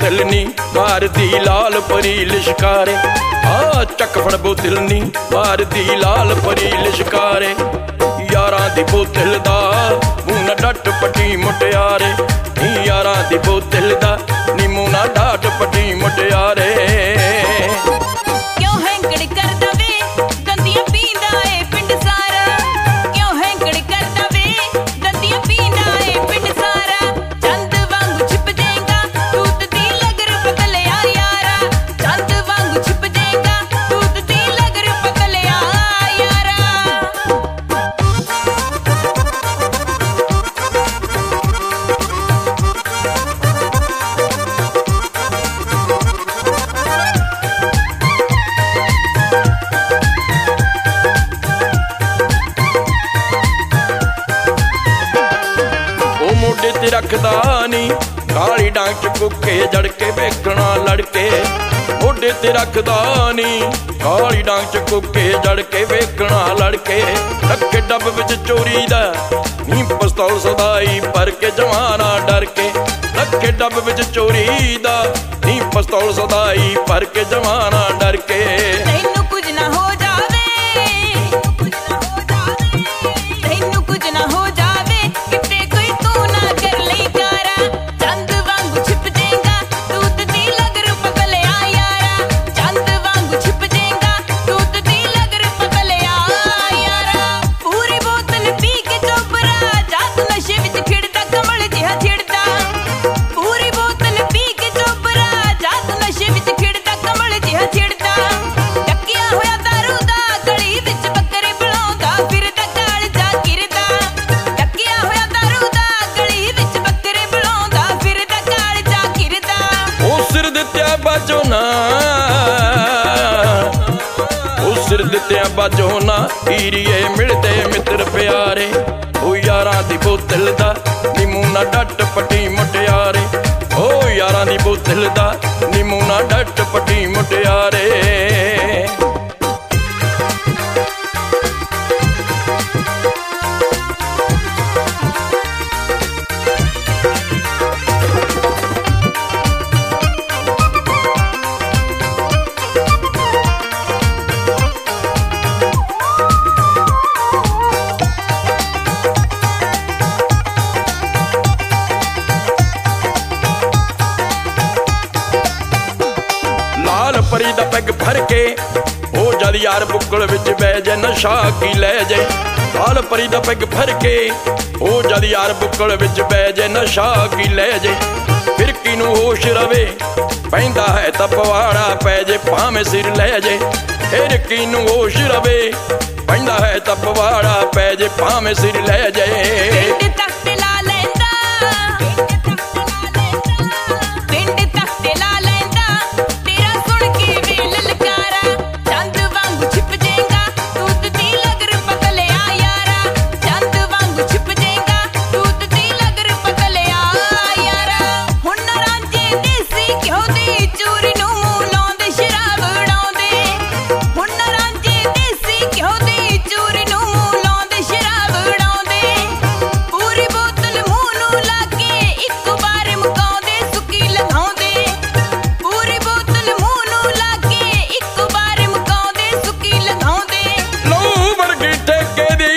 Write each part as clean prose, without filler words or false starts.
बोतल नी मारदी लाल परी लिशकारे। आ चक फड़ बोतल नी मारदी लाल परी लिशकारे। यारां दी बोतल दा मूंह ना डट पटी मुटियारे। यारां दी बोतल दा नी मूंह ना डाट पटी मुटियारे। मोढे ते रखदा नी काली डांग च कुके जड़ के वेखना लड़के। मोढे ते रखदा नी काली डांग च कुके जड़ के वेखना लड़के। रखे डब विच चोरी दा नी पिस्तौल सदाई पर के जवाना डर के। रखे डब विच चोरी दा नी पिस्तौल सदाई पर के जवाना डर के। तैनू कुछ ना हो जावे, तैनू कुछ ना हो जावे, किते कोई तू ना कर ले कारा। चंद वांगू छिप जाएगा दूध दी लगर पगलिया यारा। चंद वांगू छिप जाएगा दूध दी लगर पगलिया यारा। पूरी बोतल पी के चोपरा जात नशे विच खिड़दा कमल जिहा छिड़दा। पूरी बोतल पी के चोपरा जात नशे विच खिड़दा कमल जिहा छिड़दा। टकिया होया दारू दा गली विच बकरे बुलाਉਂਦਾ ਫਿਰਦਾ ਕਾਲ ਜਾ ਕਿਰਦਾ। ਟਕਿਆ ਹੋਇਆ दारू दा गली विच बकरे बुलाਉਂਦਾ ਫਿਰਦਾ ਕਾਲ ਜਾ ਕਿਰਦਾ। ओ सिर दित्या बाजो ना, ओ सिर दित्या बाजो ना, हीरिए मिलदे मित्र प्यारे। ओ यारां दी बोतल दा नी मूंह ना डट पटी मुटियारे। ओ यारां दी बोतल दा नी मूंह ना डट पटी मुटियारे। लाल परी दा पैग भर के ओ जद यार बुक्कल विच बह जाए नशा की लै जाए। लाल परी दा पैग भर के ओ जद यार बुक्कल विच बह जाए नशा की लै जाए। फिर किनू होश रवे पैंदा है तां पवाड़ा पै जे भावें सिर लै जाए। फिर किनू होश रवे पैंदा है तां पवाड़ा पै जे भावें सिर लै जाए। पिंड तख्त ला लैंदा, पिंड तख्त ला लैंदा, तेरा सुन के वे ललकारा। चंद वांगू छिप जाएगा दूध दी लगर पगलिया यारा। चंद वांगू छिप जाएगा दूध दी लगर पगलिया यारा। हुण रांझे देसी घिओ दी चूरी नूं मूंह लाउंदे शराब उड़ाउंदे। हुण रांझे देसी घिओ दी चूरी नूं मूंह लाउंदे शराब उड़ाउंदे। पूरी बोतल मूंह नूं ला के इक बार मुकाउंदे सुकी लंघाउंदे। पूरी बोतल मूंह नूं ला के इक बार मुकाउंदे सुकी लंघाउंदे। लहू वर्गी ठेके दी,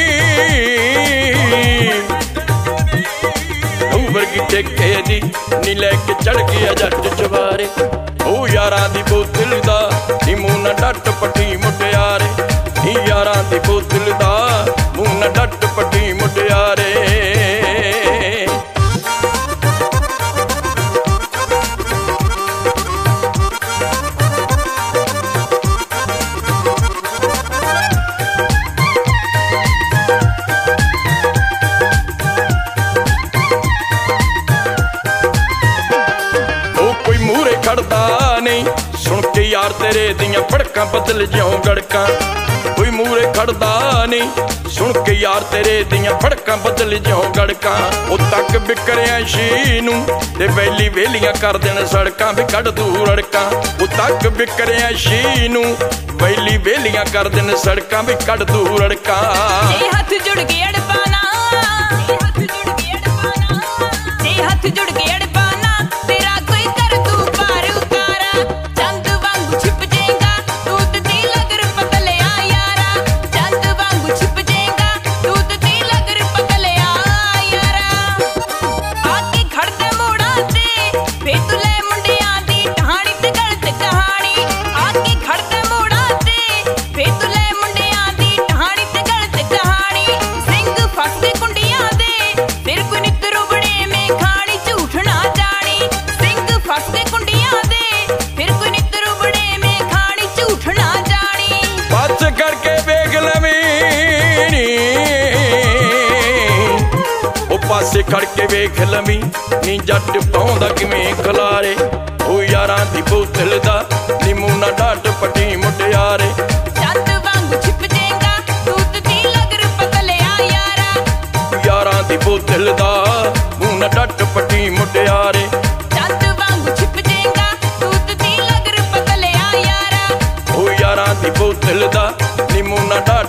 लहू वर्गी ठेके दी नी लैके चढ़ गया जट चवारे। ओ यारां दी बोतल दा नी मूंह ना डट पटी मुटियारे। नी यारां दी बोतल दा मूंह ना डट पटी मुटियारे। ओ कोई मूहरे खड़दा नहीं सुन के यार तेरे दियां फड़कां बदल ज्यों गड़कां। कोई मूहरे खड़दा नहीं सुन के यार तेरे दियां फड़कां बदल ज्यों गड़कां। ओ तक बिकरिया शीनू ते वैली वेलियां कर देण सड़कां भी कढ दूर अड़कां। ओ तक बिकरिया शीनू वैली वेलियां कर देण सड़कां भी कढ दूर अड़कां। जे हथ जुड़ के अड़पाना, जे हथ जुड़ के अड़पाना, जे हथ जुड़ के अड़पाना, तेरा कोई कर ਪਾਸੇ ਖੜ ਕੇ ਵੇਖ ਲਵੀਂ ਨੀ ਜੱਟ ਪਾਉਂਦਾ ਕਿਵੇਂ ਖਲਾਰੇ। ਉਹ ਯਾਰਾਂ ਦੀ ਬੋਤਲ ਦਾ ਨਿੰਮੂ ਨਾ ਡਾਟ ਪੱਟੀ ਮੁਟਿਆਰੇ। ਚੰਦ ਵਾਂਗੂ ਛਿਪ ਜੇਗਾ ਦੂਤ ਦੀ ਲਗਰ ਪਤਲਿਆ ਯਾਰਾ। ਯਾਰਾਂ ਦੀ ਬੋਤਲ ਦਾ ਮੂੰਹ ਨਾ ਡੱਟ ਪੱਟੀ ਮੁਟਿਆਰੇ। ਚੰਦ ਵਾਂਗੂ ਛਿਪ ਜੇਗਾ ਦੂਤ ਦੀ ਲਗਰ ਪਤਲਿਆ ਯਾਰਾ। ਉਹ ਯਾਰਾਂ ਦੀ ਬੋਤਲ ਦਾ ਨਿੰਮੂ ਨਾ ਡਾਟ